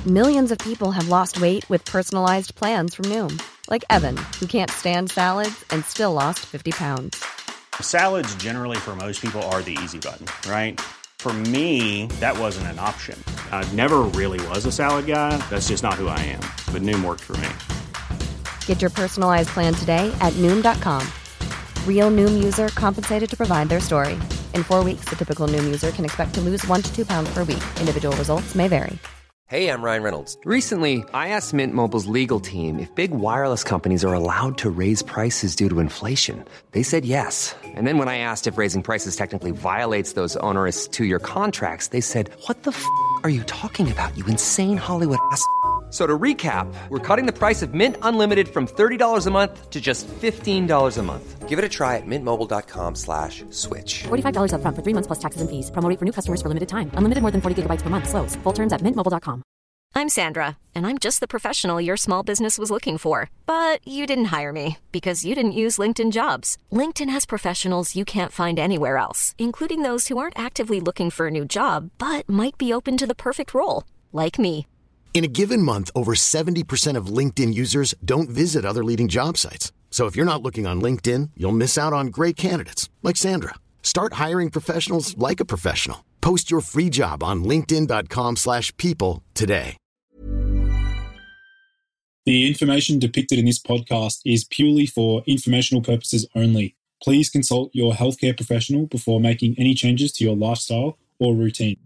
Millions of people have lost weight with personalized plans from Noom. Like Evan, who can't stand salads and still lost 50 pounds. Salads generally for most people are the easy button, right? For me, that wasn't an option. I never really was a salad guy. That's just not who I am. But Noom worked for me. Get your personalized plan today at Noom.com. Real Noom user compensated to provide their story. In 4 weeks, the typical Noom user can expect to lose 1 to 2 pounds per week. Individual results may vary. Hey, I'm Ryan Reynolds. Recently, I asked Mint Mobile's legal team if big wireless companies are allowed to raise prices due to inflation. They said yes. And then when I asked if raising prices technically violates those onerous two-year contracts, they said, "What the f*** are you talking about, you insane Hollywood ass?" So to recap, we're cutting the price of Mint Unlimited from $30 a month to just $15 a month. Give it a try at mintmobile.com/switch. $45 up front for 3 months plus taxes and fees. Promo rate for new customers for limited time. Unlimited more than 40 gigabytes per month. Slows full terms at mintmobile.com. I'm Sandra, and I'm just the professional your small business was looking for. But you didn't hire me because you didn't use LinkedIn Jobs. LinkedIn has professionals you can't find anywhere else, including those who aren't actively looking for a new job, but might be open to the perfect role, like me. In a given month, over 70% of LinkedIn users don't visit other leading job sites. So if you're not looking on LinkedIn, you'll miss out on great candidates like Sandra. Start hiring professionals like a professional. Post your free job on linkedin.com/people today. The information depicted in this podcast is purely for informational purposes only. Please consult your healthcare professional before making any changes to your lifestyle or routine.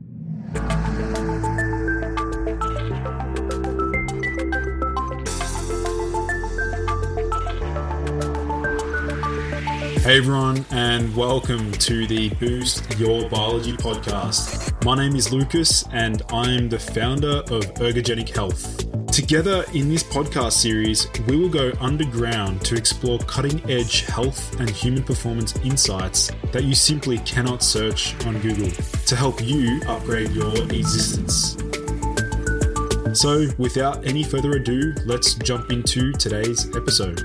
Hey everyone, and welcome to the Boost Your Biology podcast. My name is Lucas, and I'm the founder of Ergogenic Health. Together in this podcast series, we will go underground to explore cutting-edge health and human performance insights that you simply cannot search on Google to help you upgrade your existence. So, without any further ado, let's jump into today's episode.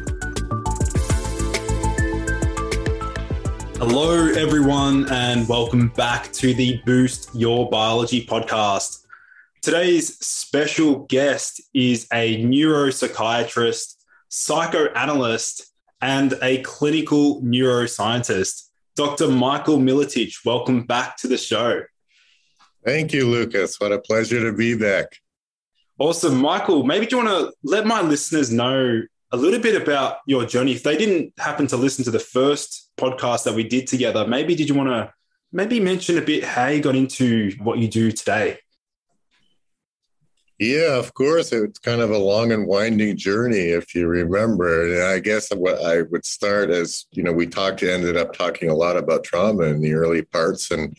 Hello, everyone, and welcome back to the Boost Your Biology podcast. Today's special guest is a neuropsychiatrist, psychoanalyst, and a clinical neuroscientist. Dr. Michael Miletich, welcome back to the show. Thank you, Lucas. What a pleasure to be back. Awesome. Michael, maybe do you want to let my listeners know a little bit about your journey? If they didn't happen to listen to the first podcast that we did together, maybe did you want to mention a bit how you got into what you do today? Yeah, of course. It's kind of a long and winding journey, if you remember. And I guess what I would start as, we ended up talking a lot about trauma in the early parts. And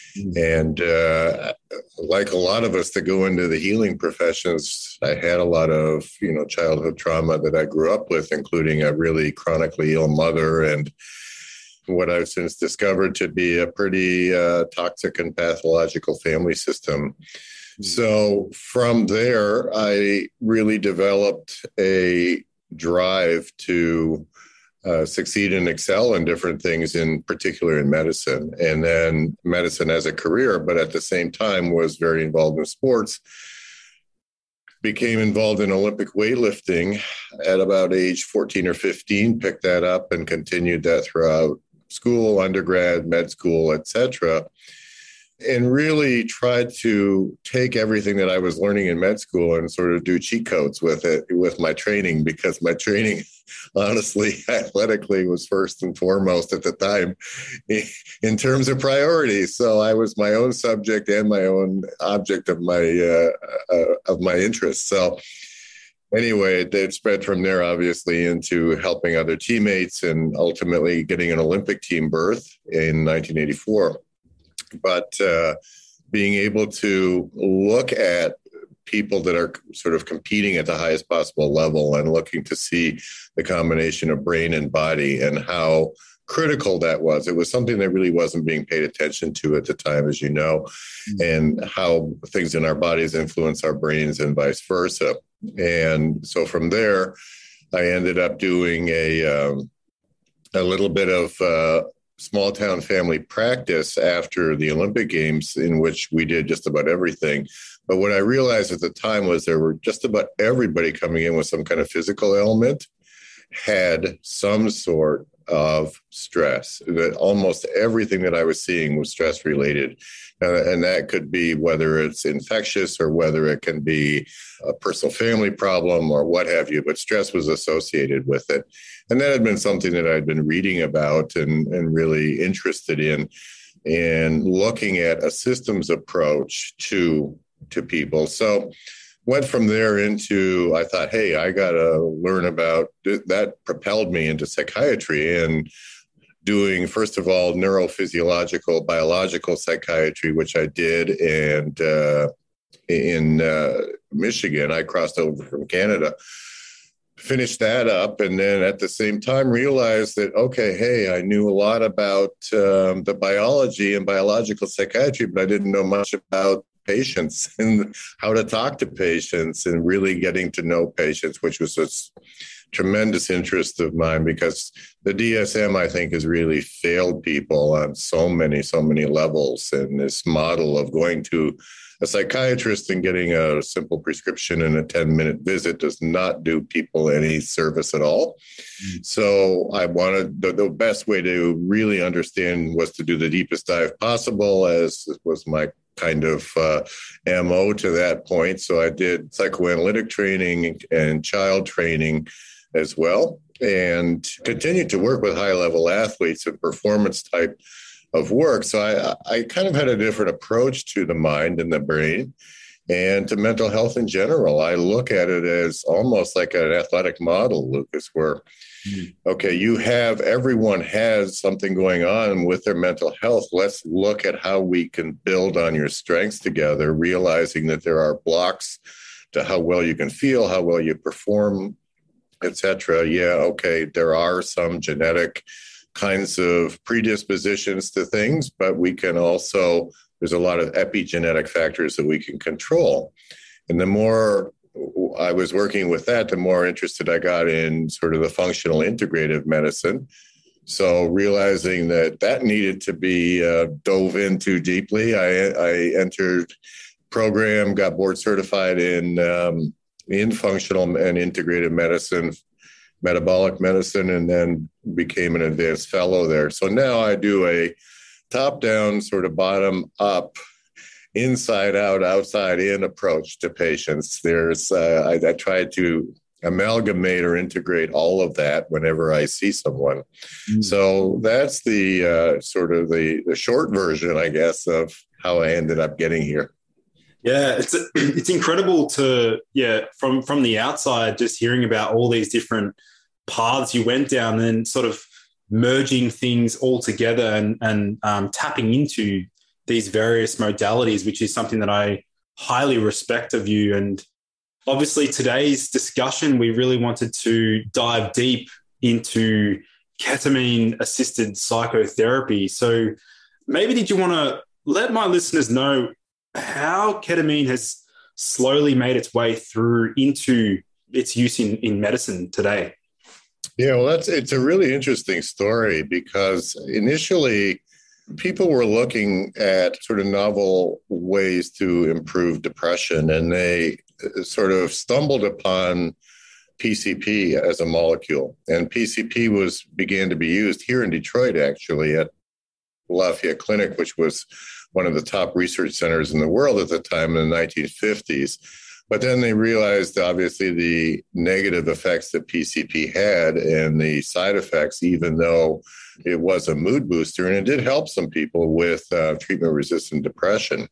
like a lot of us that go into the healing professions, I had a lot of, childhood trauma that I grew up with, including a really chronically ill mother and what I've since discovered to be a pretty toxic and pathological family system. So from there, I really developed a drive to succeed and excel in different things, in particular in medicine, and then medicine as a career, but at the same time was very involved in sports. Became involved in Olympic weightlifting at about age 14 or 15, picked that up and continued that throughout school, undergrad, med school, etc., and really tried to take everything that I was learning in med school and sort of do cheat codes with it, with my training, because my training, honestly, athletically was first and foremost at the time in terms of priorities. So I was my own subject and my own object of my interest. So anyway, it spread from there, obviously, into helping other teammates and ultimately getting an Olympic team berth in 1984. But being able to look at people that are sort of competing at the highest possible level and looking to see the combination of brain and body and how critical that was. It was something that really wasn't being paid attention to at the time, as you know, and how things in our bodies influence our brains and vice versa. And so from there, I ended up doing a little bit of small town family practice after the Olympic Games, in which we did just about everything. But what I realized at the time was there were just about everybody coming in with some kind of physical ailment had some sort of stress. That almost everything that I was seeing was stress related. And that could be whether it's infectious or whether it can be a personal family problem or what have you, but stress was associated with it. And that had been something that I'd been reading about and really interested in, and looking at a systems approach to people. So went from there into, I thought, hey, I got to learn about that. Propelled me into psychiatry and doing, first of all, neurophysiological, biological psychiatry, which I did. And in Michigan, I crossed over from Canada, finished that up. And then at the same time realized that, okay, hey, I knew a lot about the biology and biological psychiatry, but I didn't know much about patients and how to talk to patients and really getting to know patients, which was a tremendous interest of mine, because the DSM, I think, has really failed people on so many levels. And this model of going to a psychiatrist and getting a simple prescription in a 10-minute visit does not do people any service at all. So I wanted the best way to really understand was to do the deepest dive possible, as was my kind of MO to that point. So I did psychoanalytic training and child training as well, and continued to work with high-level athletes and performance type of work. So I kind of had a different approach to the mind and the brain and to mental health in general. I look at it as almost like an athletic model, Lucas, where, okay, everyone has something going on with their mental health. Let's look at how we can build on your strengths together, realizing that there are blocks to how well you can feel, how well you perform, etc. Yeah, okay, there are some genetic kinds of predispositions to things, but we can also, there's a lot of epigenetic factors that we can control. And the more I was working with that, the more interested I got in sort of the functional integrative medicine. So realizing that needed to be dove into deeply, I entered program, got board certified in functional and integrative medicine, metabolic medicine, and then became an advanced fellow there. So now I do a top-down, sort of bottom-up, inside-out, outside-in approach to patients. There's I try to amalgamate or integrate all of that whenever I see someone. So that's the sort of the short version, I guess, of how I ended up getting here. Yeah, it's incredible to, from the outside, just hearing about all these different paths you went down, and then sort of merging things all together and tapping into these various modalities, which is something that I highly respect of you. And obviously today's discussion, we really wanted to dive deep into ketamine-assisted psychotherapy. So maybe did you want to let my listeners know how ketamine has slowly made its way through into its use in medicine today? Yeah, well, it's a really interesting story, because initially people were looking at sort of novel ways to improve depression, and they sort of stumbled upon PCP as a molecule. And PCP began to be used here in Detroit, actually, at Lafayette Clinic, which was one of the top research centers in the world at the time in the 1950s. But then they realized, obviously, the negative effects that PCP had and the side effects, even though it was a mood booster, and it did help some people with treatment-resistant depression.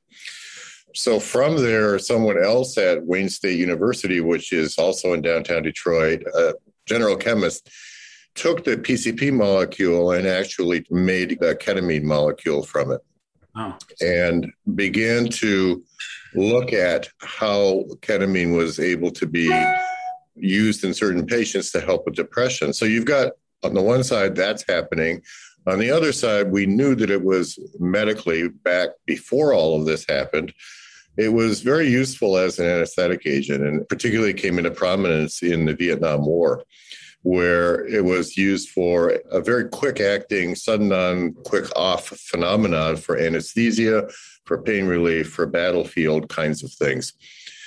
So from there, someone else at Wayne State University, which is also in downtown Detroit, a general chemist, took the PCP molecule and actually made a ketamine molecule from it. Oh. And began to look at how ketamine was able to be used in certain patients to help with depression. So you've got, on the one side, that's happening. On the other side, we knew that it was medically, back before all of this happened, it was very useful as an anesthetic agent, and particularly came into prominence in the Vietnam War, where it was used for a very quick acting, sudden on, quick off phenomenon for anesthesia, for pain relief, for battlefield kinds of things.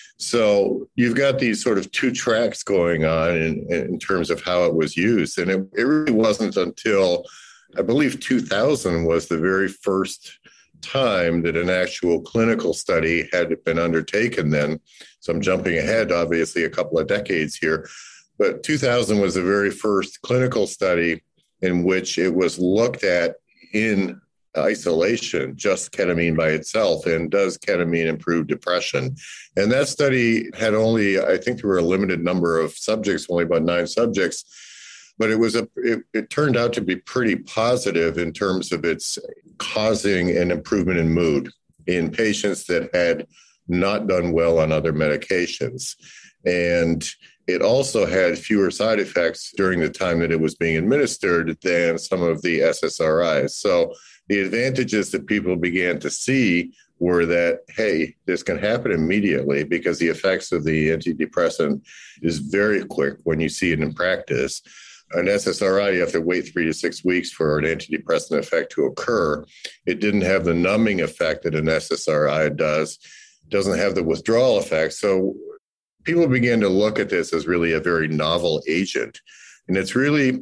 So you've got these sort of two tracks going on in terms of how it was used. And it really wasn't until, I believe, 2000 was the very first time that an actual clinical study had been undertaken then. So I'm jumping ahead, obviously, a couple of decades here. But 2000 was the very first clinical study in which it was looked at in isolation, just ketamine by itself, and does ketamine improve depression? And that study had only, I think there were a limited number of subjects, only about 9 subjects, but it turned out to be pretty positive in terms of its causing an improvement in mood in patients that had not done well on other medications. And it also had fewer side effects during the time that it was being administered than some of the SSRIs. So the advantages that people began to see were that, hey, this can happen immediately because the effects of the antidepressant is very quick when you see it in practice. An SSRI, you have to wait 3 to 6 weeks for an antidepressant effect to occur. It didn't have the numbing effect that an SSRI does. It doesn't have the withdrawal effect. So people began to look at this as really a very novel agent. And it's really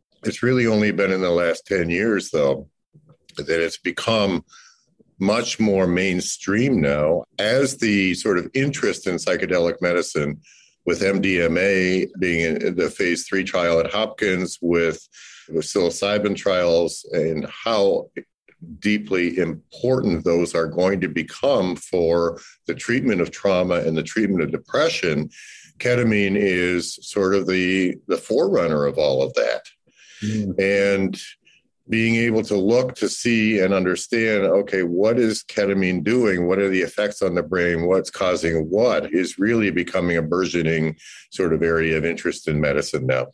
only been in the last 10 years, though, that it's become much more mainstream now as the sort of interest in psychedelic medicine, with MDMA being in the phase 3 trial at Hopkins, with psilocybin trials, and how deeply important those are going to become for the treatment of trauma and the treatment of depression. Ketamine is sort of the forerunner of all of that. And being able to look to see and understand, okay, what is ketamine doing? What are the effects on the brain? What's causing what is really becoming a burgeoning sort of area of interest in medicine now.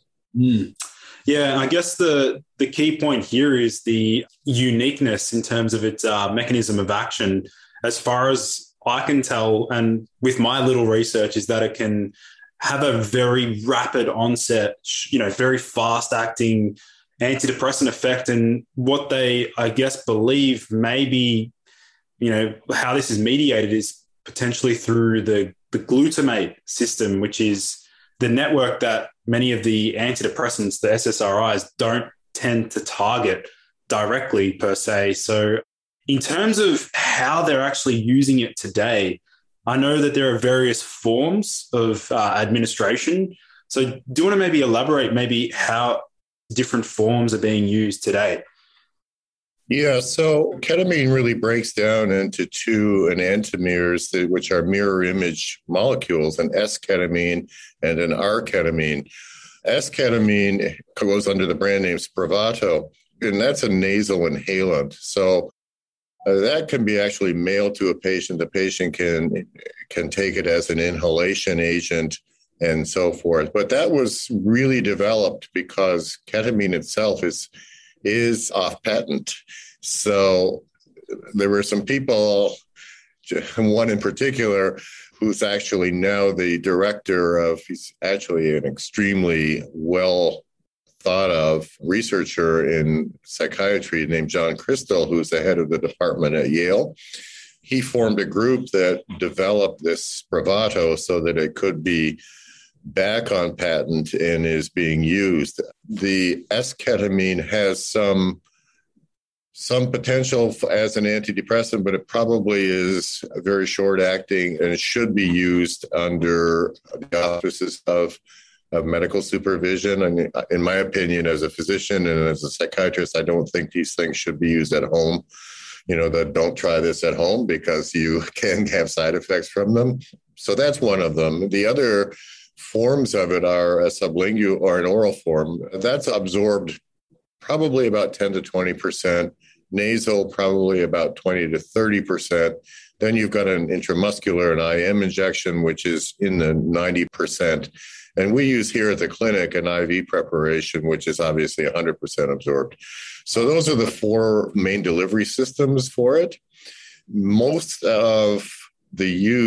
Yeah, I guess the key point here is the uniqueness in terms of its mechanism of action. As far as I can tell, and with my little research, is that it can have a very rapid onset, very fast acting antidepressant effect. And what they, I guess, believe maybe, how this is mediated is potentially through the glutamate system, which is the network that many of the antidepressants, the SSRIs, don't tend to target directly per se. So in terms of how they're actually using it today, I know that there are various forms of administration. So do you want to maybe elaborate maybe how different forms are being used today? Yeah, so ketamine really breaks down into 2 enantiomers, which are mirror image molecules, an S-ketamine and an R-ketamine. S-ketamine goes under the brand name Spravato, and that's a nasal inhalant. So that can be actually mailed to a patient. The patient can take it as an inhalation agent and so forth. But that was really developed because ketamine itself is off patent. So there were some people, one in particular, who's actually now the director of, he's actually an extremely well thought of researcher in psychiatry named John Crystal, who's the head of the department at Yale. He formed a group that developed this Spravato so that it could be back on patent and is being used. The S-ketamine has some potential as an antidepressant, but it probably is very short acting, and it should be used under the auspices of medical supervision. And in my opinion, as a physician and as a psychiatrist, I don't think these things should be used at home. Don't try this at home because you can have side effects from them. So that's one of them. The other forms of it are a sublingual or an oral form. That's absorbed probably about 10 to 20%, nasal probably about 20 to 30%. Then you've got an intramuscular, an IM injection, which is in the 90%. And we use here at the clinic an IV preparation, which is obviously 100% absorbed. So those are the 4 main delivery systems for it. Most of the use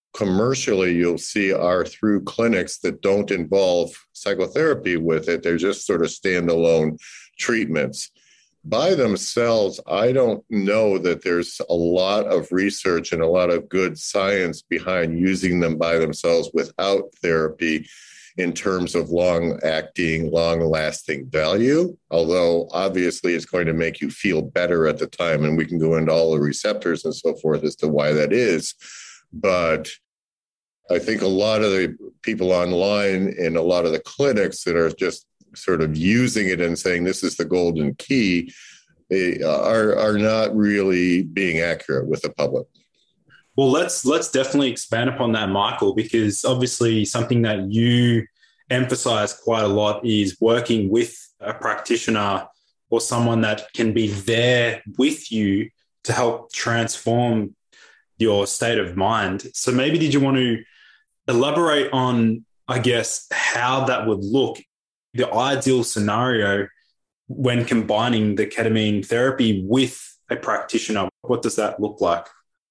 commercially you'll see are through clinics that don't involve psychotherapy with it. They're just sort of standalone treatments. By themselves, I don't know that there's a lot of research and a lot of good science behind using them by themselves without therapy in terms of long-acting, long-lasting value, although obviously it's going to make you feel better at the time. And we can go into all the receptors and so forth as to why that is. But I think a lot of the people online and a lot of the clinics that are just sort of using it and saying this is the golden key, they are not really being accurate with the public. Well, let's definitely expand upon that, Michael, because obviously something that you emphasize quite a lot is working with a practitioner or someone that can be there with you to help transform your state of mind. So maybe did you want to elaborate on, I guess, how that would look, the ideal scenario when combining the ketamine therapy with a practitioner? What does that look like?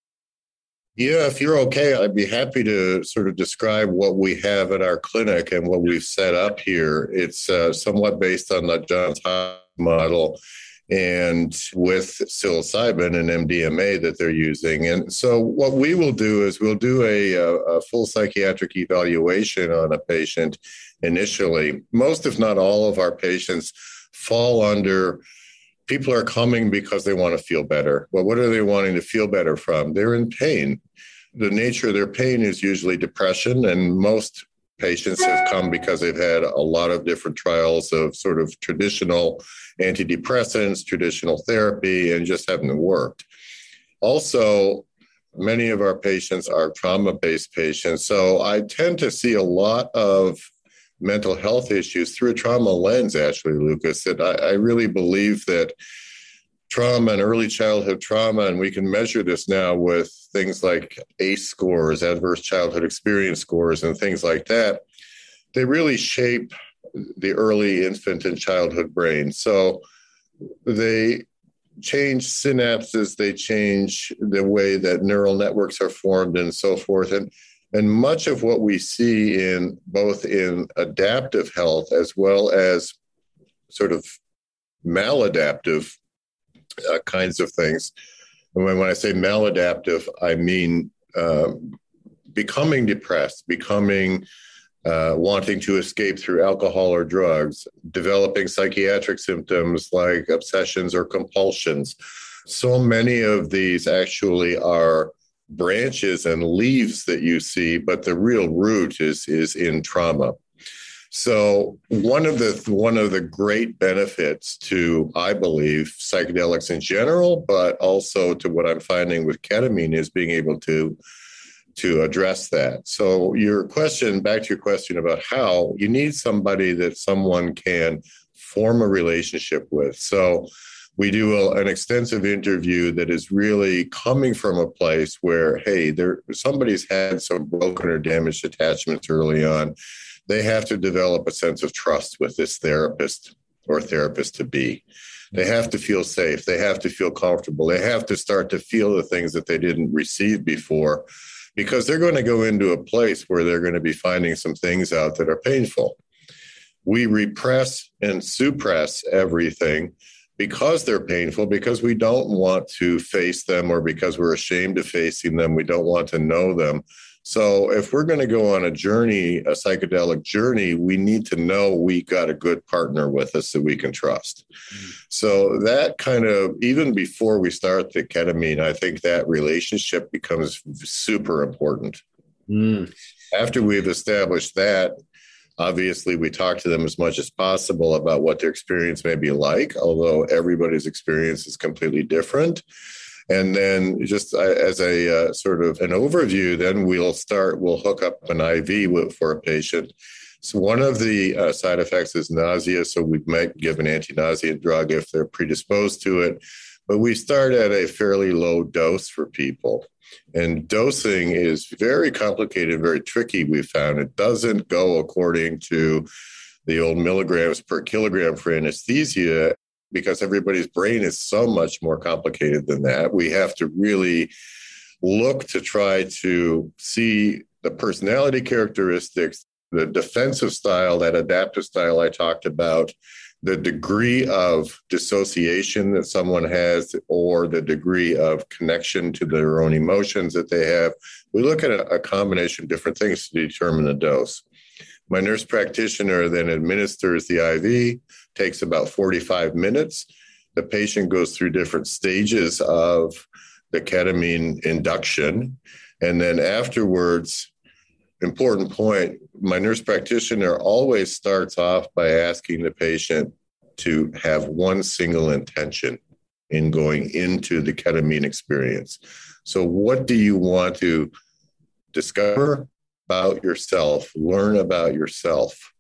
Yeah, if you're okay, I'd be happy to sort of describe what we have at our clinic and what we've set up here. It's somewhat based on the Johns Hopkins model and with psilocybin and MDMA that they're using. And so what we will do is we'll do a full psychiatric evaluation on a patient initially. Most, if not all, of our patients fall under people are coming because they want to feel better. Well, what are they wanting to feel better from? They're in pain. The nature of their pain is usually depression, and most patients have come because they've had a lot of different trials of sort of traditional antidepressants, traditional therapy, and just haven't worked. Also, many of our patients are trauma-based patients. So I tend to see a lot of mental health issues through a trauma lens, actually, Lucas, that I really believe that trauma and early childhood trauma, and we can measure this now with things like ACE scores, adverse childhood experience scores, and things like that, they really shape the early infant and childhood brain. So they change synapses, they change the way that neural networks are formed and so forth. And much of what we see in both in adaptive health as well as sort of maladaptive kinds of things. And when I say maladaptive, I mean becoming depressed, becoming wanting to escape through alcohol or drugs, developing psychiatric symptoms like obsessions or compulsions. So many of these actually are branches and leaves that you see, but the real root is in trauma. So one of the great benefits to, I believe, psychedelics in general, but also to what I'm finding with ketamine is being able to address that. So back to your question about how, you need somebody that someone can form a relationship with. So we do an extensive interview that is really coming from a place where, hey, somebody's had some broken or damaged attachments early on. They have to develop a sense of trust with this therapist or therapist-to-be. They have to feel safe. They have to feel comfortable. They have to start to feel the things that they didn't receive before, because they're going to go into a place where they're going to be finding some things out that are painful. We repress and suppress everything because they're painful, because we don't want to face them, or because we're ashamed of facing them. We don't want to know them. So if we're going to go on a journey, a psychedelic journey, we need to know we got a good partner with us that we can trust. So that kind of, even before we start the ketamine, I think that relationship becomes super important. After we've established that, obviously we talk to them as much as possible about what their experience may be like, although everybody's experience is completely different. And then just as a sort of an overview, then we'll hook up an IV for a patient. So one of the side effects is nausea. So we might give an anti-nauseant drug if they're predisposed to it. But we start at a fairly low dose for people. And dosing is very complicated, very tricky, we found. It doesn't go according to the old milligrams per kilogram for anesthesia, because everybody's brain is so much more complicated than that. We have to really look to try to see the personality characteristics, the defensive style, that adaptive style I talked about, the degree of dissociation that someone has, or the degree of connection to their own emotions that they have. We look at a combination of different things to determine the dose. My nurse practitioner then administers the IV, takes about 45 minutes. The patient goes through different stages of the ketamine induction. And then afterwards, important point, my nurse practitioner always starts off by asking the patient to have one single intention in going into the ketamine experience. So what do you want to discover about yourself, learn about yourself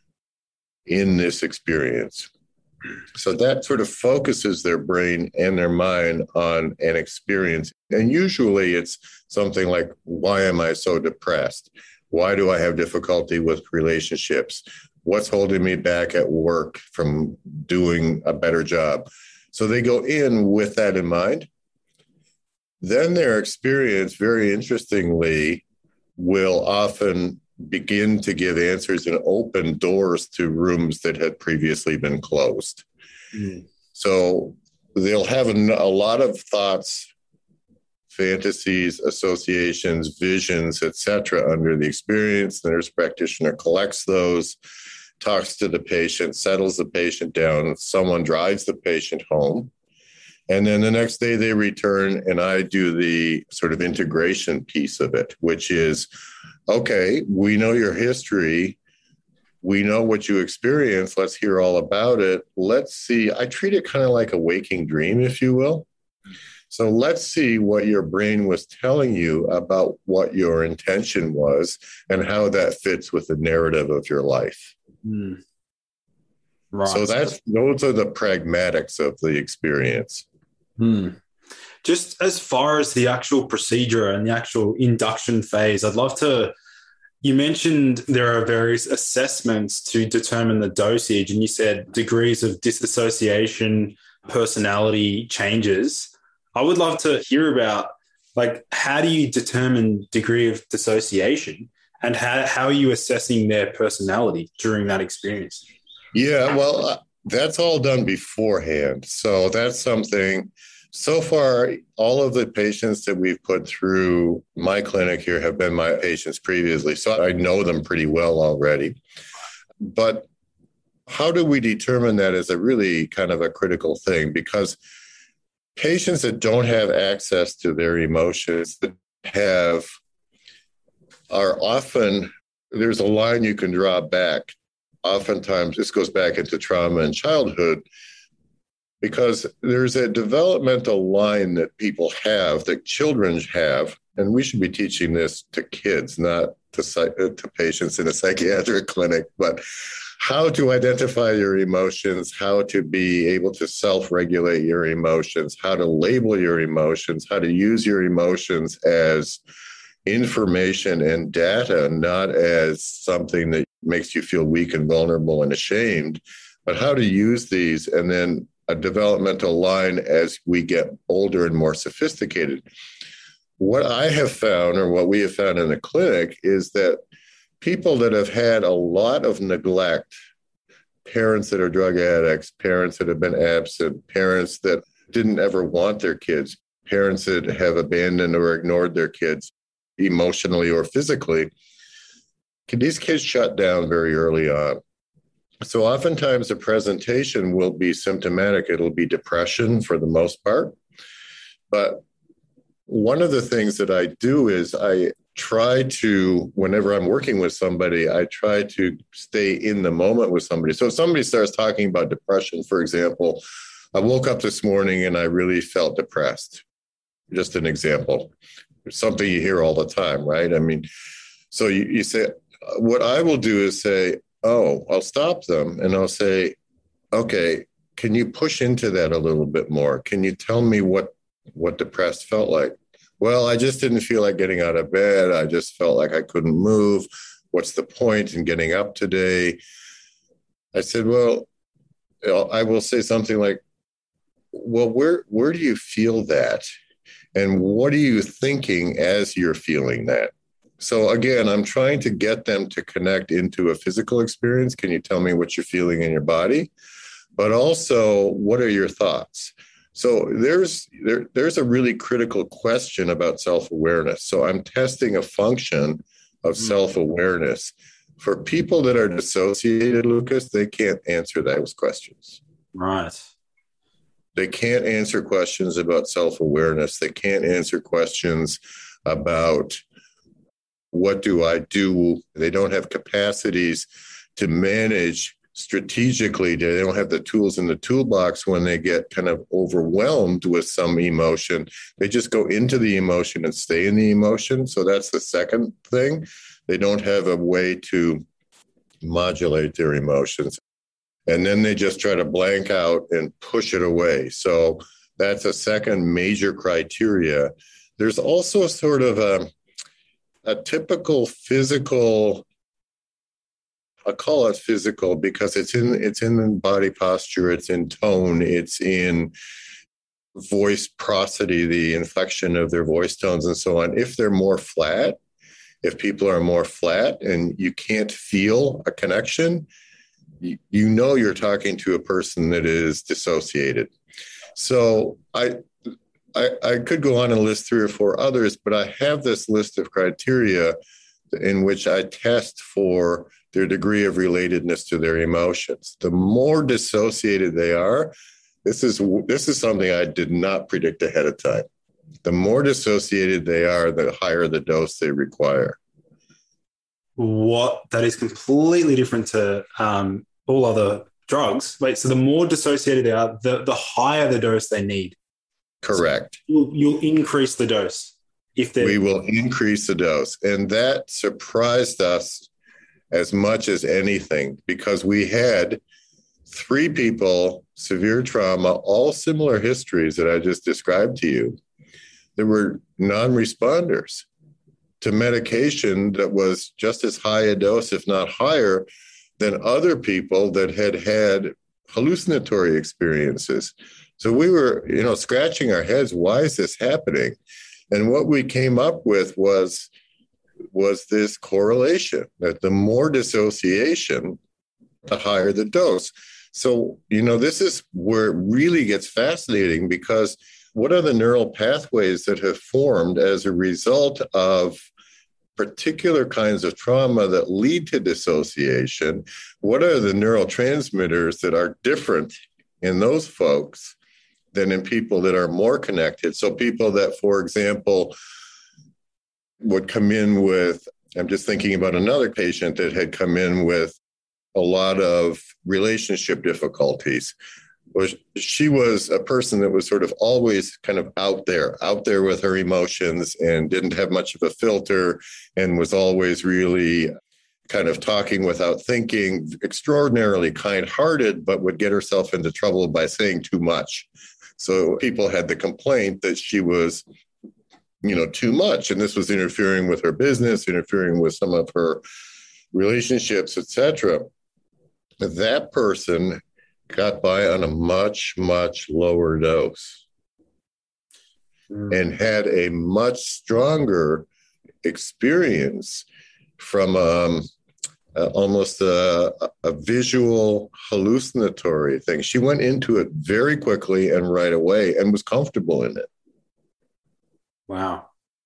in this experience? So that sort of focuses their brain and their mind on an experience. And usually it's something like, why am I so depressed? Why do I have difficulty with relationships? What's holding me back at work from doing a better job? So they go in with that in mind. Then their experience, very interestingly, will often begin to give answers and open doors to rooms that had previously been closed. So they'll have a lot of thoughts, fantasies, associations, visions, etc. under the experience. The nurse practitioner collects those, talks to the patient, settles the patient down. Someone drives the patient home. And then the next day they return and I do the sort of integration piece of it, which is, okay, we know your history. We know what you experienced. Let's hear all about it. Let's see. I treat it kind of like a waking dream, if you will. So let's see what your brain was telling you about what your intention was and how that fits with the narrative of your life. Right. So those are the pragmatics of the experience. Just as far as the actual procedure and the actual induction phase, I'd love to, you mentioned there are various assessments to determine the dosage, and you said degrees of disassociation, personality changes. I would love to hear about, like, how do you determine degree of dissociation and how are you assessing their personality during that experience? Yeah, well, that's all done beforehand. So that's something. So far, all of the patients that we've put through my clinic here have been my patients previously, so I know them pretty well already. But how do we determine that is a really kind of a critical thing, because patients that don't have access to their emotions are often, there's a line you can draw back. Oftentimes, this goes back into trauma and childhood, because there's a developmental line that people have, that children have, and we should be teaching this to kids, not to patients in a psychiatric clinic, but how to identify your emotions, how to be able to self-regulate your emotions, how to label your emotions, how to use your emotions as information and data, not as something that makes you feel weak and vulnerable and ashamed, but how to use these, and then a developmental line as we get older and more sophisticated. What I have found, or what we have found in the clinic, is that people that have had a lot of neglect, parents that are drug addicts, parents that have been absent, parents that didn't ever want their kids, parents that have abandoned or ignored their kids emotionally or physically, these kids shut down very early on. So oftentimes the presentation will be symptomatic. It'll be depression for the most part. But one of the things that I do is I try to, whenever I'm working with somebody, I try to stay in the moment with somebody. So if somebody starts talking about depression, for example, I woke up this morning and I really felt depressed. Just an example. It's something you hear all the time, right? I mean, so you say, what I will do is say, I'll stop them and I'll say, okay, can you push into that a little bit more? Can you tell me what depressed felt like? Well, I just didn't feel like getting out of bed. I just felt like I couldn't move. What's the point in getting up today? I said, well, I will say something like, well, where do you feel that? And what are you thinking as you're feeling that? So again, I'm trying to get them to connect into a physical experience. Can you tell me what you're feeling in your body? But also, what are your thoughts? So there's a really critical question about self-awareness. So I'm testing a function of self-awareness. For people that are dissociated, Lucas, they can't answer those questions. Right. They can't answer questions about self-awareness. They can't answer questions about what do I do? They don't have capacities to manage strategically. They don't have the tools in the toolbox when they get kind of overwhelmed with some emotion. They just go into the emotion and stay in the emotion. So that's the second thing. They don't have a way to modulate their emotions. And then they just try to blank out and push it away. So that's a second major criteria. There's also sort of a typical physical, I call it physical because it's in body posture, it's in tone, it's in voice prosody, the inflection of their voice tones and so on. If they're more flat, if people are more flat and you can't feel a connection, you know you're talking to a person that is dissociated. So I could go on and list 3 or 4 others, but I have this list of criteria in which I test for their degree of relatedness to their emotions. The more dissociated they are, this is something I did not predict ahead of time. The more dissociated they are, the higher the dose they require. That is completely different to all other drugs. Wait, so the more dissociated they are, the higher the dose they need. Correct. So you'll increase the dose. We will increase the dose. And that surprised us as much as anything because we had 3 people, severe trauma, all similar histories that I just described to you. There were non-responders to medication that was just as high a dose, if not higher, than other people that had hallucinatory experiences. So we were, scratching our heads, why is this happening? And what we came up with was this correlation, that the more dissociation, the higher the dose. So, this is where it really gets fascinating because what are the neural pathways that have formed as a result of particular kinds of trauma that lead to dissociation? What are the neurotransmitters that are different in those folks than in people that are more connected? So people that, for example, would come in with, I'm just thinking about another patient that had come in with a lot of relationship difficulties. She was a person that was sort of always kind of out there with her emotions and didn't have much of a filter and was always really kind of talking without thinking, extraordinarily kind-hearted, but would get herself into trouble by saying too much. So people had the complaint that she was, too much. And this was interfering with her business, interfering with some of her relationships, etc. That person got by on a much, much lower dose and had a much stronger experience from almost a visual hallucinatory thing. She went into it very quickly and right away and was comfortable in it. Wow.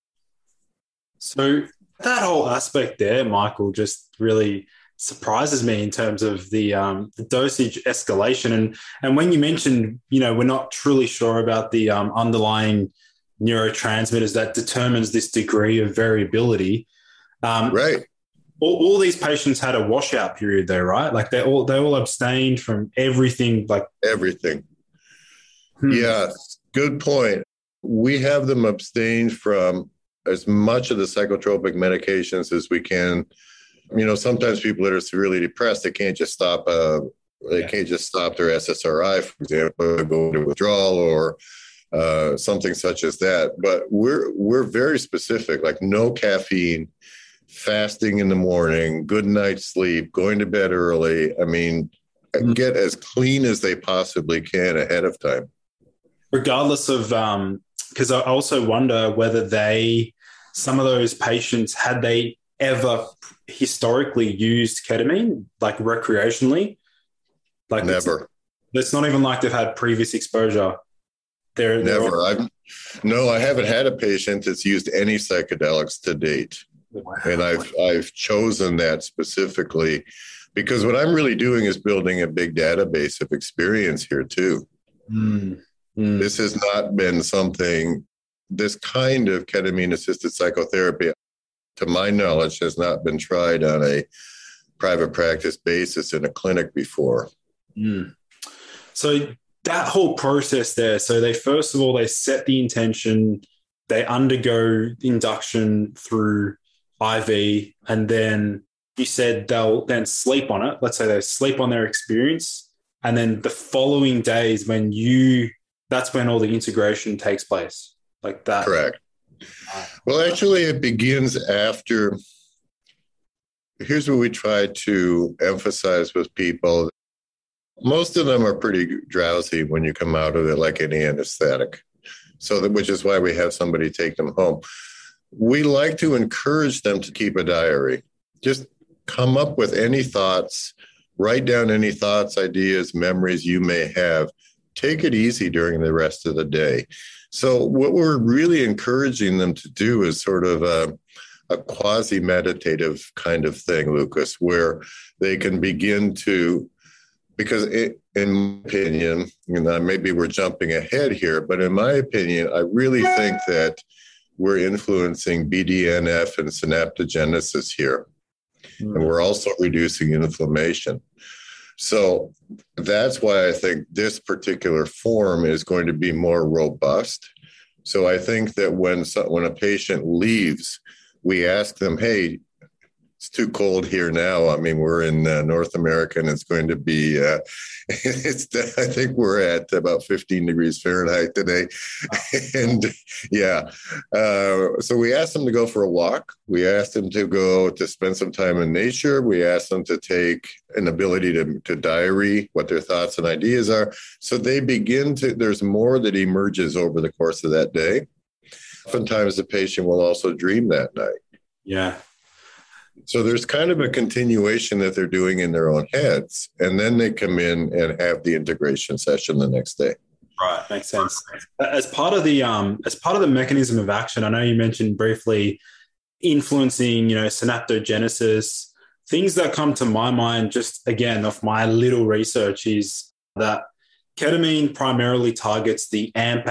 So that whole aspect there, Michael, just really surprises me in terms of the dosage escalation. And when you mentioned, we're not truly sure about the underlying neurotransmitters that determines this degree of variability. Right. All these patients had a washout period though, right? Like they all abstained from everything. Everything. Yeah, good point. We have them abstain from as much of the psychotropic medications as we can. Sometimes people that are severely depressed, they can't just stop. Can't just stop their SSRI, for example, go into withdrawal or something such as that. But we're very specific, like no caffeine, fasting in the morning, good night's sleep, going to bed early. I mean, get as clean as they possibly can ahead of time. Regardless of because I also wonder whether some of those patients, had they ever historically used ketamine, like recreationally? Like never. It's not even like they've had previous exposure. Never. I haven't had a patient that's used any psychedelics to date. Wow. And I've chosen that specifically because what I'm really doing is building a big database of experience here too. This has not been something, this kind of ketamine-assisted psychotherapy, to my knowledge, has not been tried on a private practice basis in a clinic before. So that whole process there, so they first of all, they set the intention, they undergo induction through IV, and then you said they'll then sleep on it. Let's say they sleep on their experience, and then the following days that's when all the integration takes place, like that. Correct. Well, actually, it begins after. Here's what we try to emphasize with people. Most of them are pretty drowsy when you come out of it, like any anesthetic. Which is why we have somebody take them home. We like to encourage them to keep a diary. Just come up with any thoughts, write down any thoughts, ideas, memories you may have. Take it easy during the rest of the day. So what we're really encouraging them to do is sort of a quasi-meditative kind of thing, Lucas, where they can begin to, because in my opinion, maybe we're jumping ahead here, but in my opinion, I really think that we're influencing BDNF and synaptogenesis here. And we're also reducing inflammation. So that's why I think this particular form is going to be more robust. So I think that when a patient leaves, we ask them, hey, it's too cold here now. I mean, we're in North America and it's going to be, I think we're at about 15 degrees Fahrenheit today. And so we asked them to go for a walk. We asked them to spend some time in nature. We asked them to take an ability to diary what their thoughts and ideas are. So they there's more that emerges over the course of that day. Oftentimes the patient will also dream that night. Yeah. So there's kind of a continuation that they're doing in their own heads, and then they come in and have the integration session the next day. Right, makes sense. As part of the mechanism of action, I know you mentioned briefly influencing, synaptogenesis. Things that come to my mind, just again off my little research, is that ketamine primarily targets the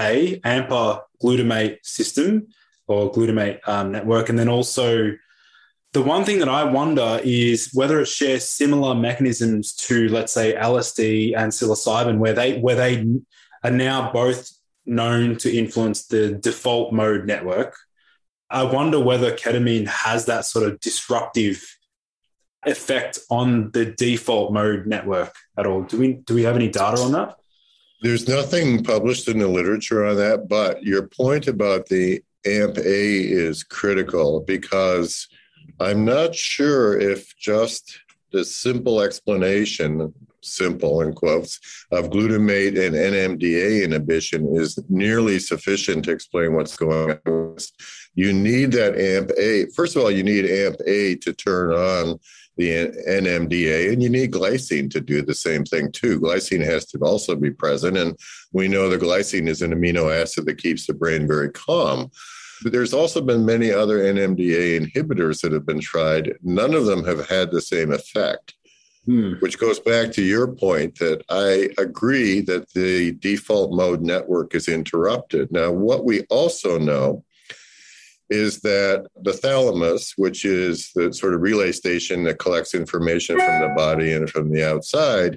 AMPA glutamate system or glutamate network, and then also. The one thing that I wonder is whether it shares similar mechanisms to, let's say, LSD and psilocybin, where they are now both known to influence the default mode network. I wonder whether ketamine has that sort of disruptive effect on the default mode network at all. Do we have any data on that? There's nothing published in the literature on that, but your point about the AMPA is critical because I'm not sure if just the simple explanation, simple in quotes, of glutamate and NMDA inhibition is nearly sufficient to explain what's going on. You need that AMPA. First of all, you need AMPA to turn on the NMDA, and you need glycine to do the same thing too. Glycine has to also be present, and we know the glycine is an amino acid that keeps the brain very calm. But there's also been many other NMDA inhibitors that have been tried. None of them have had the same effect, which goes back to your point that I agree that the default mode network is interrupted. Now, what we also know is that the thalamus, which is the sort of relay station that collects information from the body and from the outside,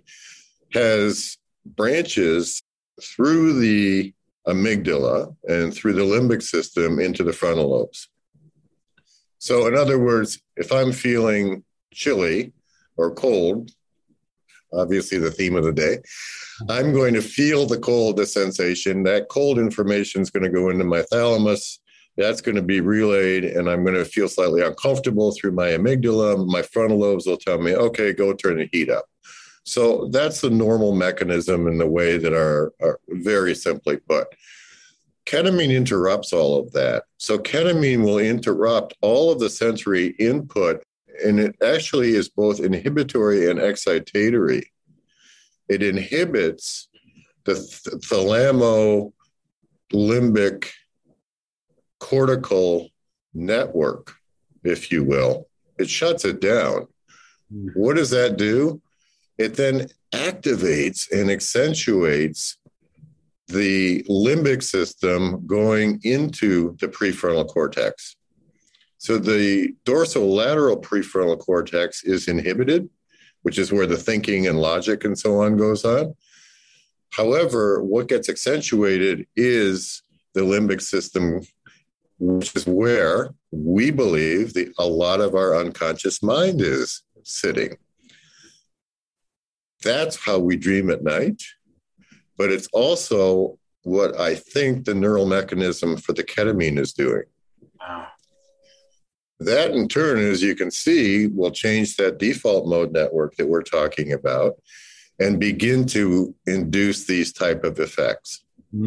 has branches through the amygdala and through the limbic system into the frontal lobes. So in other words, if I'm feeling chilly or cold, obviously the theme of the day, I'm going to feel the sensation. That cold information is going to go into my thalamus. That's going to be relayed, and I'm going to feel slightly uncomfortable through my amygdala. My frontal lobes will tell me, okay, go turn the heat up. So that's the normal mechanism in the way that are very simply put. Ketamine interrupts all of that. So ketamine will interrupt all of the sensory input, and it actually is both inhibitory and excitatory. It inhibits the thalamo-limbic cortical network, if you will. It shuts it down. What does that do? It then activates and accentuates the limbic system going into the prefrontal cortex. So the dorsolateral prefrontal cortex is inhibited, which is where the thinking and logic and so on goes on. However, what gets accentuated is the limbic system, which is where we believe a lot of our unconscious mind is sitting. That's how we dream at night, but it's also what I think the neural mechanism for the ketamine is doing. Wow. That in turn, as you can see, will change that default mode network that we're talking about and begin to induce these type of effects.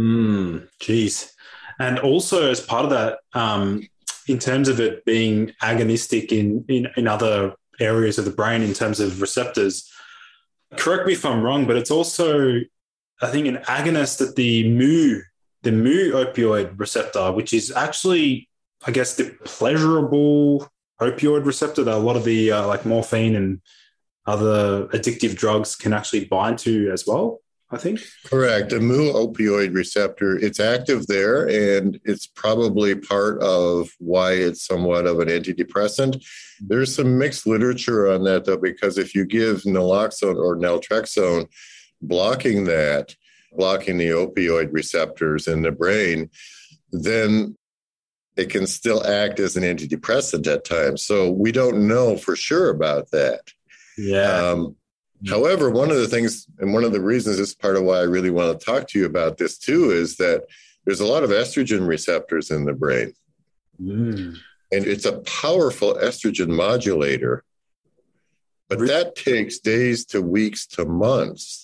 Geez. And also as part of that, in terms of it being agonistic in other areas of the brain in terms of receptors, correct me if I'm wrong, but it's also, I think, an agonist at the mu opioid receptor, which is actually, I guess, the pleasurable opioid receptor that a lot of the like morphine and other addictive drugs can actually bind to as well, I think. Correct. The mu opioid receptor, it's active there, and it's probably part of why it's somewhat of an antidepressant. There's some mixed literature on that, though, because if you give naloxone or naltrexone, blocking the opioid receptors in the brain, then it can still act as an antidepressant at times. So we don't know for sure about that. Yeah. However, one of the things, and one of the reasons, this is part of why I really want to talk to you about this too, is that there's a lot of estrogen receptors in the brain. And it's a powerful estrogen modulator, but that takes days to weeks to months,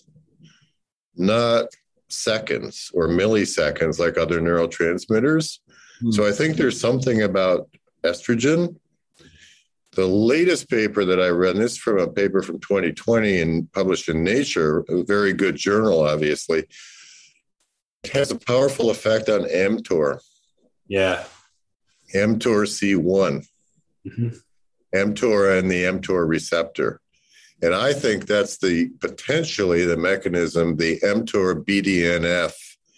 not seconds or milliseconds like other neurotransmitters. So I think there's something about estrogen. The latest paper that I read, and this is from a paper from 2020 and published in Nature, a very good journal, obviously, it has a powerful effect on mTOR. Yeah. mTOR C1. mTOR and the mTOR receptor. And I think that's potentially the mechanism, the mTOR BDNF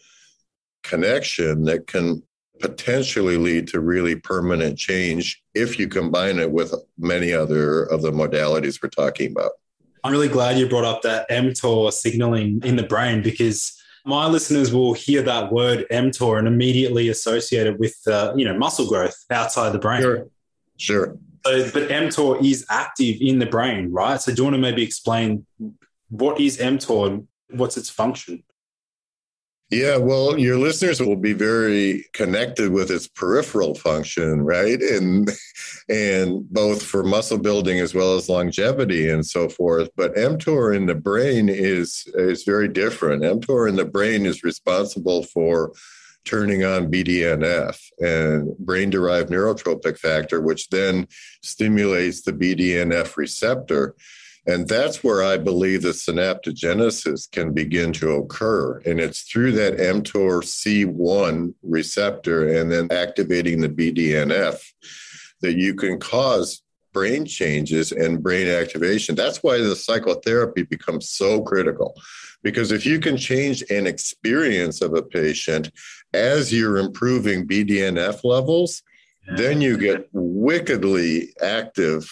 connection that can potentially lead to really permanent change if you combine it with many other of the modalities we're talking about. I'm really glad you brought up that mTOR signaling in the brain, because my listeners will hear that word mTOR and immediately associate it with muscle growth outside the brain. Sure. So, but mTOR is active in the brain, right? So do you want to maybe explain what is mTOR and what's its function? Yeah, well, your listeners will be very connected with its peripheral function, right? And both for muscle building as well as longevity and so forth. But mTOR in the brain is very different. mTOR in the brain is responsible for turning on BDNF and brain-derived neurotrophic factor, which then stimulates the BDNF receptor. And that's where I believe the synaptogenesis can begin to occur. And it's through that mTOR C1 receptor and then activating the BDNF that you can cause brain changes and brain activation. That's why the psychotherapy becomes so critical. Because if you can change an experience of a patient as you're improving BDNF levels, then you get wickedly active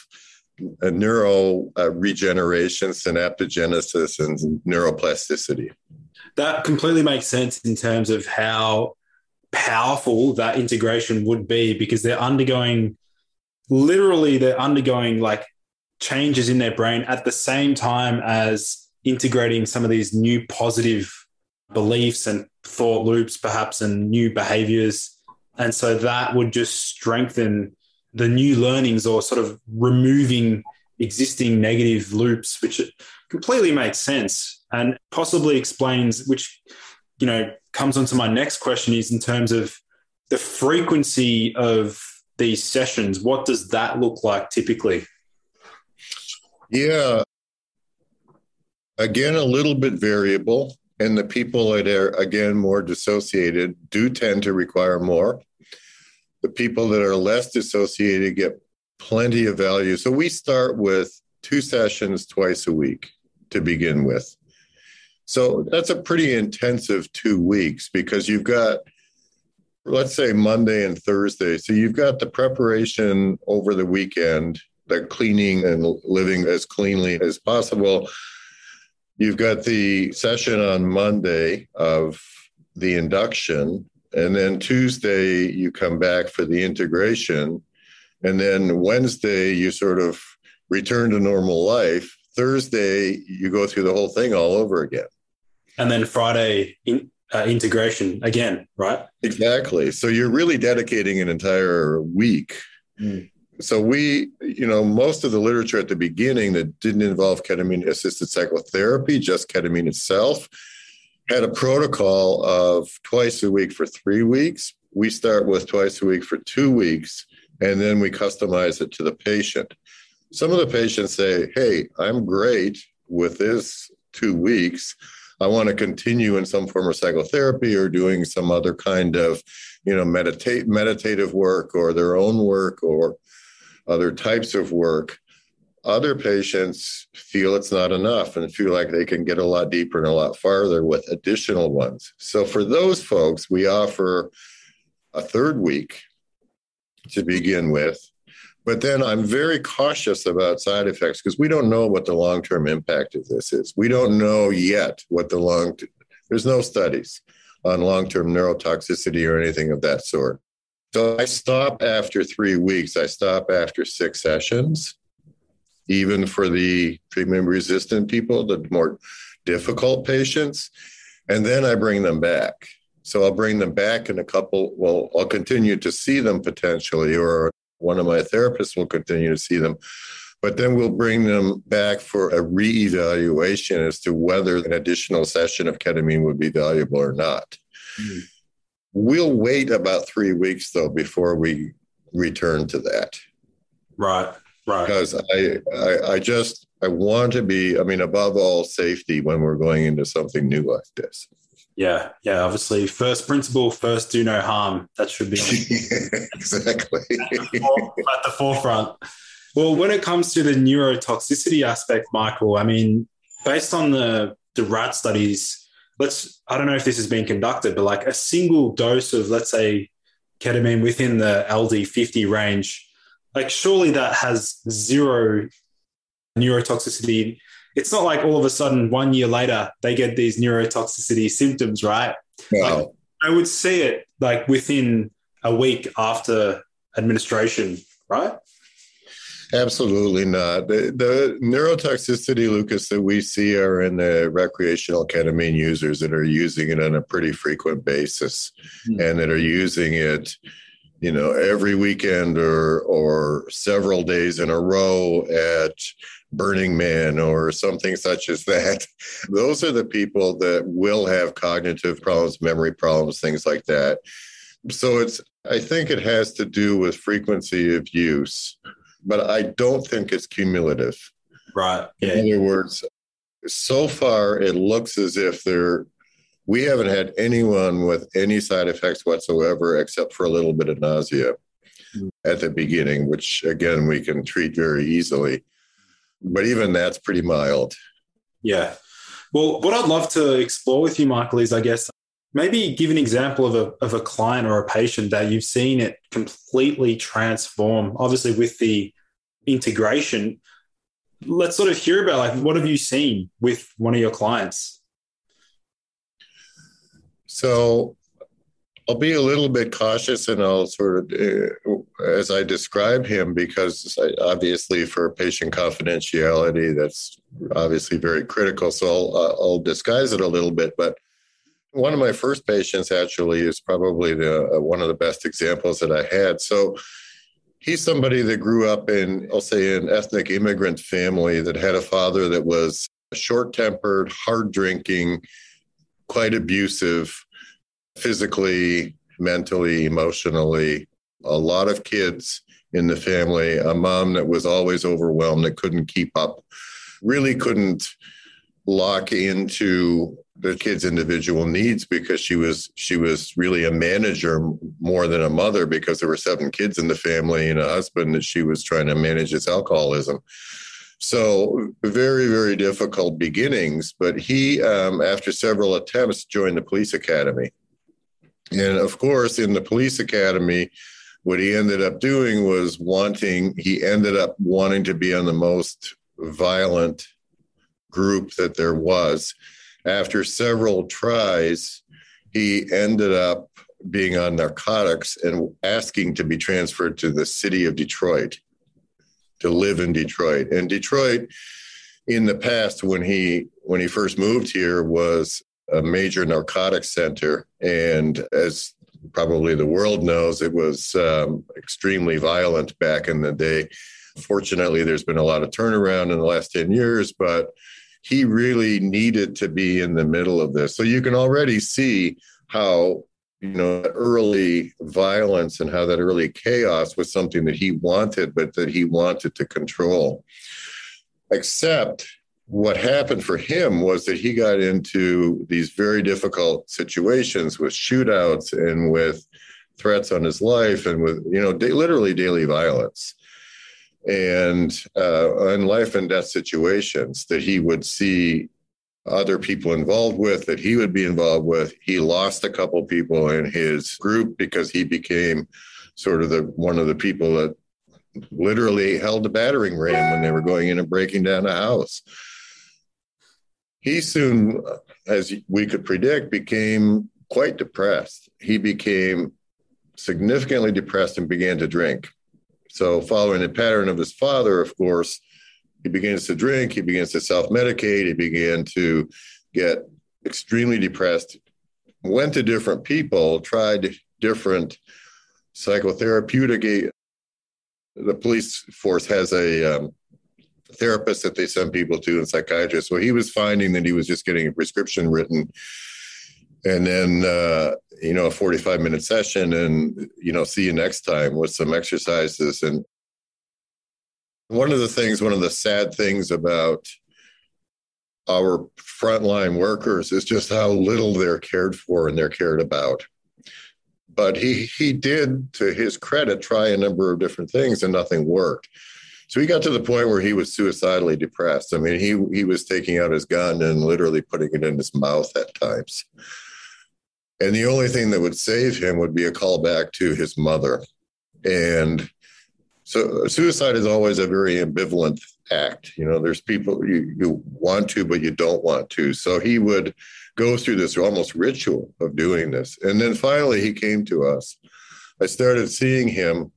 neuro regeneration, synaptogenesis, and neuroplasticity. That completely makes sense in terms of how powerful that integration would be, because they're undergoing like changes in their brain at the same time as integrating some of these new positive beliefs and thought loops, perhaps, and new behaviors. And so that would just strengthen the new learnings, or sort of removing existing negative loops, which completely makes sense and possibly explains, which comes on to my next question is in terms of the frequency of these sessions. What does that look like typically? Yeah. Again, a little bit variable. And the people that are, again, more dissociated do tend to require more. The people that are less dissociated get plenty of value. So we start with 2 sessions twice a week to begin with. So that's a pretty intensive 2 weeks because you've got, let's say, Monday and Thursday. So you've got the preparation over the weekend, the cleaning and living as cleanly as possible. You've got the session on Monday of the induction, and then Tuesday you come back for the integration, and then Wednesday you sort of return to normal life. Thursday you go through the whole thing all over again. And then Friday integration again, right? Exactly. So you're really dedicating an entire week. Mm. So we, most of the literature at the beginning that didn't involve ketamine-assisted psychotherapy, just ketamine itself, had a protocol of twice a week for 3 weeks. We start with twice a week for 2 weeks, and then we customize it to the patient. Some of the patients say, hey, I'm great with this 2 weeks. I want to continue in some form of psychotherapy or doing some other kind of, meditative work or their own work or other types of work. Other patients feel it's not enough and feel like they can get a lot deeper and a lot farther with additional ones. So for those folks, we offer a 3rd week to begin with. But then I'm very cautious about side effects because we don't know what the long-term impact of this is. We don't know yet what there's no studies on long-term neurotoxicity or anything of that sort. So I stop after 3 weeks. I stop after 6 sessions, even for the treatment-resistant people, the more difficult patients. And then I bring them back. So I'll bring them back in I'll continue to see them potentially, or one of my therapists will continue to see them. But then we'll bring them back for a reevaluation as to whether an additional session of ketamine would be valuable or not. Mm. We'll wait about 3 weeks, though, before we return to that. Right. Because I want to be, above all, safety when we're going into something new like this. Yeah. Obviously, first principle, first do no harm. That should be exactly at the forefront. Well, when it comes to the neurotoxicity aspect, Michael, based on the rat studies, I don't know if this has been conducted, but like a single dose of, let's say, ketamine within the LD50 range, like surely that has 0 neurotoxicity. It's not like all of a sudden 1 year later they get these neurotoxicity symptoms, right? No. Like, I would see it like within a week after administration, right? Absolutely not. The neurotoxicity, Lucas, that we see are in the recreational ketamine users that are using it on a pretty frequent basis and that are using it, every weekend or several days in a row at Burning Man or something such as that. Those are the people that will have cognitive problems, memory problems, things like that. So I think it has to do with frequency of use. But I don't think it's cumulative. Right. Yeah. In other words, so far it looks as if we haven't had anyone with any side effects whatsoever, except for a little bit of nausea at the beginning, which again, we can treat very easily. But even that's pretty mild. Yeah. Well, what I'd love to explore with you, Michael, is, I guess, maybe give an example of a client or a patient that you've seen it completely transform, obviously with the integration. Let's sort of hear about, like, what have you seen with one of your clients? So I'll be a little bit cautious and I'll sort of, as I describe him, because obviously for patient confidentiality, that's obviously very critical. So I'll disguise it a little bit, but one of my first patients actually is probably one of the best examples that I had. So he's somebody that grew up in, I'll say, an ethnic immigrant family that had a father that was short-tempered, hard-drinking, quite abusive, physically, mentally, emotionally. A lot of kids in the family, a mom that was always overwhelmed, that couldn't keep up, really couldn't lock into the kids' individual needs because she was really a manager more than a mother, because there were 7 kids in the family and a husband that she was trying to manage his alcoholism. So very, very difficult beginnings. But he, after several attempts, joined the police academy. And of course, in the police academy, what he ended up doing was wanting to be on the most violent group that there was. After several tries, he ended up being on narcotics and asking to be transferred to the city of Detroit, to live in Detroit. And Detroit, in the past, when he first moved here, was a major narcotics center. And as probably the world knows, it was extremely violent back in the day. Fortunately, there's been a lot of turnaround in the last 10 years, but he really needed to be in the middle of this. So you can already see how, early violence and how that early chaos was something that he wanted, but that he wanted to control. Except what happened for him was that he got into these very difficult situations with shootouts and with threats on his life and with, literally daily violence. And in life and death situations that he would see other people involved with, that he would be involved with. He lost a couple people in his group because he became sort of one of the people that literally held the battering ram when they were going in and breaking down a house. He soon, as we could predict, became quite depressed. He became significantly depressed and began to drink. So following the pattern of his father, of course, he begins to drink, he begins to self-medicate, he began to get extremely depressed, went to different people, tried different psychotherapeutic. The police force has a therapist that they send people to and psychiatrists. So he was finding that he was just getting a prescription written and then, a 45-minute session and, see you next time with some exercises. And one of the sad things about our frontline workers is just how little they're cared for and they're cared about. But he did, to his credit, try a number of different things and nothing worked. So he got to the point where he was suicidally depressed. I mean, he was taking out his gun and literally putting it in his mouth at times. And the only thing that would save him would be a call back to his mother. And so suicide is always a very ambivalent act. There's people you want to, but you don't want to. So he would go through this almost ritual of doing this. And then finally he came to us. I started seeing him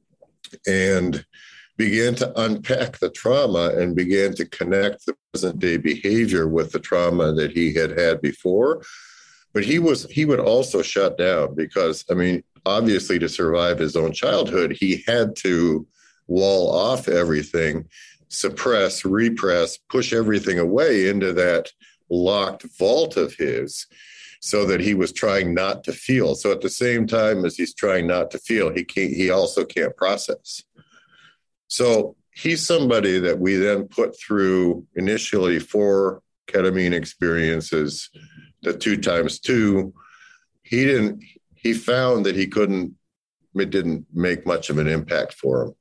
and began to unpack the trauma and began to connect the present day behavior with the trauma that he had before. But he would also shut down because, obviously to survive his own childhood, he had to wall off everything, suppress, repress, push everything away into that locked vault of his so that he was trying not to feel. So at the same time as he's trying not to feel, he also can't process. So he's somebody that we then put through initially 4 ketamine experiences, the 2x2. He found that it didn't make much of an impact for him.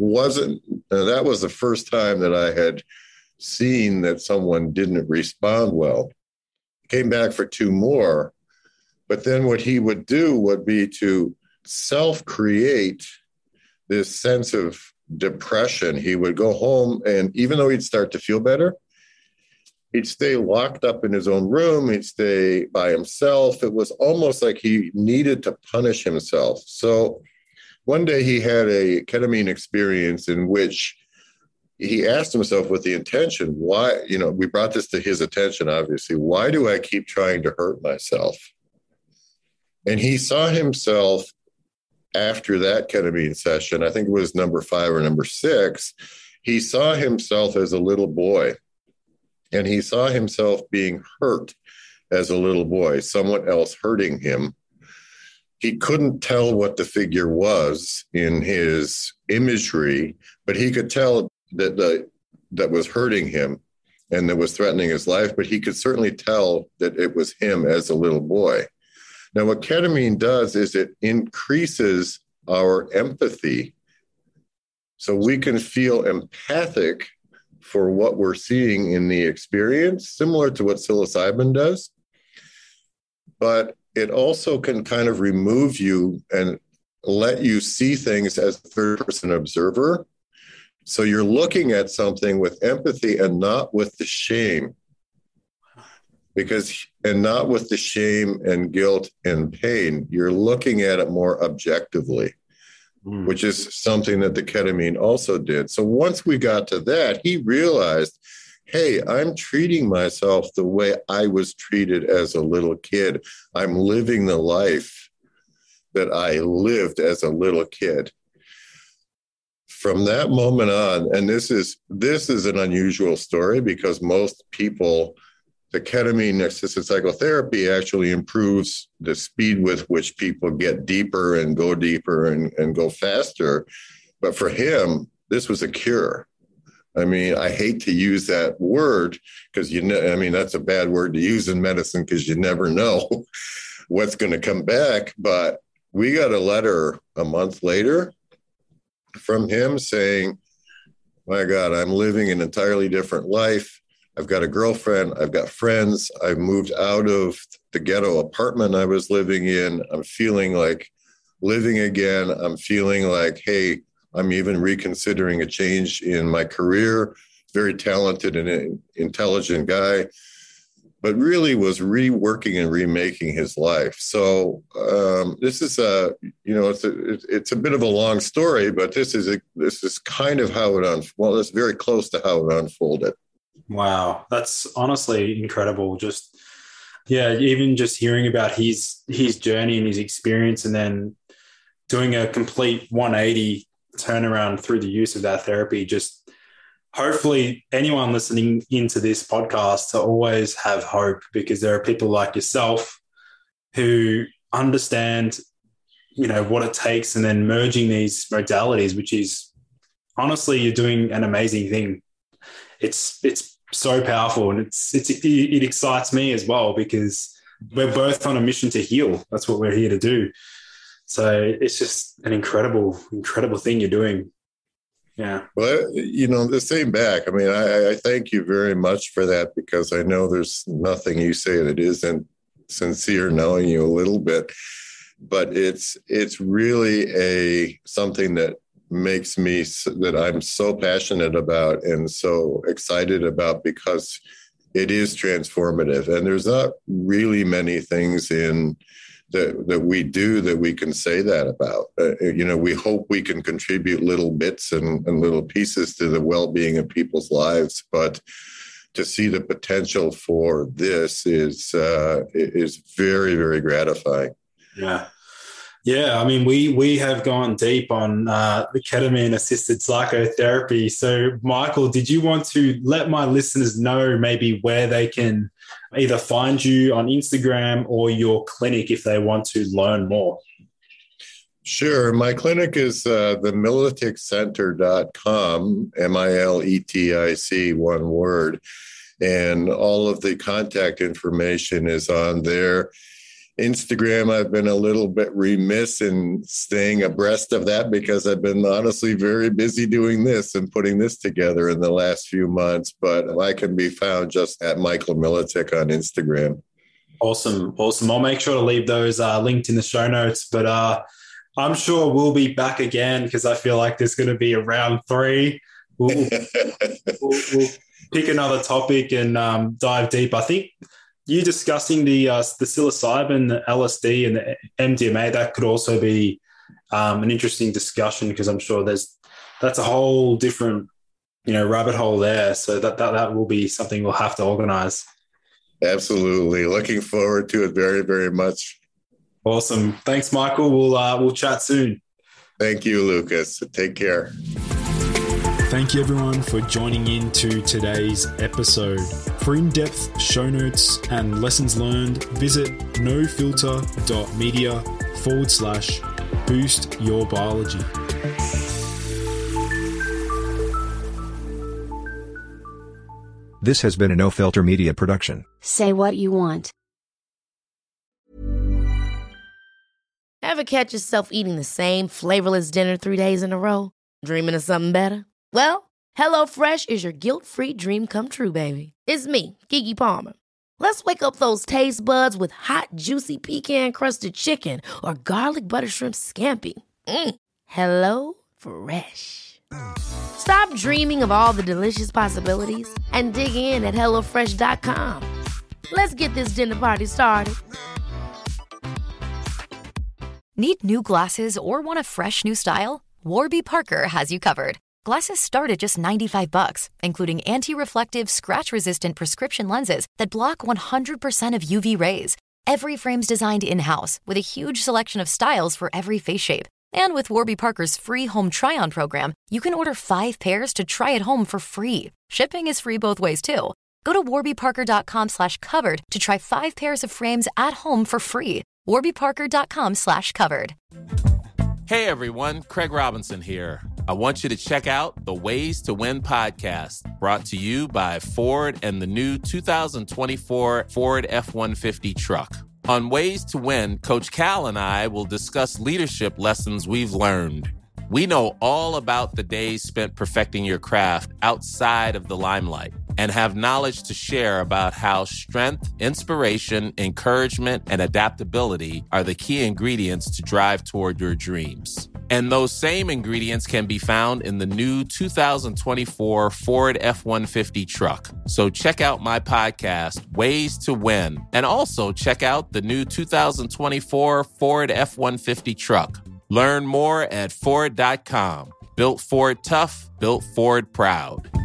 That was the first time that I had seen that someone didn't respond well. Came back for 2 more, but then what he would do would be to self-create this sense of depression. He would go home, and even though he'd start to feel better, he'd stay locked up in his own room. He'd stay by himself. It was almost like he needed to punish himself. So one day he had a ketamine experience in which he asked himself with the intention, why, we brought this to his attention, obviously, why do I keep trying to hurt myself? And he saw himself after that ketamine session, I think it was number 5 or number 6, he saw himself as a little boy. And he saw himself being hurt as a little boy, someone else hurting him. He couldn't tell what the figure was in his imagery, but he could tell that was hurting him and that was threatening his life, but he could certainly tell that it was him as a little boy. Now, what ketamine does is it increases our empathy, so we can feel empathic for what we're seeing in the experience, similar to what psilocybin does. But it also can kind of remove you and let you see things as a third-person observer. So you're looking at something with empathy and not with the shame. And not with the shame and guilt and pain. You're looking at it more objectively, which is something that the ketamine also did. So once we got to that, he realized, hey, I'm treating myself the way I was treated as a little kid. I'm living the life that I lived as a little kid. From that moment on, and this is an unusual story because most people, the ketamine-assisted psychotherapy actually improves the speed with which people get deeper and go deeper and go faster. But for him, this was a cure. I mean, I hate to use that word because, that's a bad word to use in medicine because you never know what's going to come back. But we got a letter a month later from him saying, my God, I'm living an entirely different life. I've got a girlfriend. I've got friends. I've moved out of the ghetto apartment I was living in. I'm feeling like living again. I'm feeling like, hey, I'm even reconsidering a change in my career. Very talented and intelligent guy, but really was reworking and remaking his life. So this is it's a bit of a long story, but this is kind of how it's very close to how it unfolded. Wow, that's honestly incredible. Even just hearing about his journey and his experience, and then doing a complete 180 turnaround through the use of that therapy. Just hopefully anyone listening into this podcast to always have hope, because there are people like yourself who understand, what it takes, and then merging these modalities, which is honestly, you're doing an amazing thing. It's so powerful, and it excites me as well, because we're both on a mission to heal. That's what we're here to do. So it's just an incredible thing you're doing. Yeah. Well, the same back. I mean, I thank you very much for that, because I know there's nothing you say that isn't sincere, knowing you a little bit, but it's really something that makes me, that I'm so passionate about and so excited about, because it is transformative. And there's not really many things that we do that we can say that about. We hope we can contribute little bits and little pieces to the well-being of people's lives, but to see the potential for this is very, very gratifying. Yeah. Yeah, I mean, we have gone deep on the ketamine-assisted psychotherapy. So, Michael, did you want to let my listeners know maybe where they can either find you on Instagram or your clinic if they want to learn more? Sure. My clinic is themileticcenter.com, MILETIC, one word. And all of the contact information is on there. Instagram, I've been a little bit remiss in staying abreast of that, because I've been honestly very busy doing this and putting this together in the last few months. But I can be found just at Michael Miletic on Instagram. Awesome. I'll make sure to leave those linked in the show notes. But I'm sure we'll be back again, because I feel like there's going to be a round 3. We'll pick another topic and dive deep. I think you discussing the psilocybin, the LSD, and the MDMA, that could also be an interesting discussion, because I'm sure that's a whole different rabbit hole there. So that will be something we'll have to organize. Absolutely, looking forward to it very, very much. Awesome, thanks, Michael. We'll chat soon. Thank you, Lucas. Take care. Thank you everyone for joining in to today's episode. For in-depth show notes and lessons learned, visit nofilter.media/boostyourbiology. This has been a No Filter Media production. Say what you want. Ever catch yourself eating the same flavorless dinner 3 days in a row? Dreaming of something better? Well, HelloFresh is your guilt-free dream come true, baby. It's me, Keke Palmer. Let's wake up those taste buds with hot, juicy pecan-crusted chicken or garlic butter shrimp scampi. HelloFresh. Stop dreaming of all the delicious possibilities and dig in at HelloFresh.com. Let's get this dinner party started. Need new glasses or want a fresh new style? Warby Parker has you covered. Glasses start at just $95, including anti-reflective, scratch-resistant prescription lenses that block 100% of UV rays. Every frame's designed in-house with a huge selection of styles for every face shape. And with Warby Parker's free home try-on program, you can order 5 pairs to try at home for free. Shipping is free both ways, too. Go to warbyparker.com/covered to try 5 pairs of frames at home for free. warbyparker.com/covered. Hey everyone, Craig Robinson here. I want you to check out the Ways to Win podcast, brought to you by Ford and the new 2024 Ford F-150 truck. On Ways to Win, Coach Cal and I will discuss leadership lessons we've learned. We know all about the days spent perfecting your craft outside of the limelight and have knowledge to share about how strength, inspiration, encouragement, and adaptability are the key ingredients to drive toward your dreams. And those same ingredients can be found in the new 2024 Ford F-150 truck. So check out my podcast, Ways to Win, and also check out the new 2024 Ford F-150 truck. Learn more at Ford.com. Built Ford tough, built Ford proud.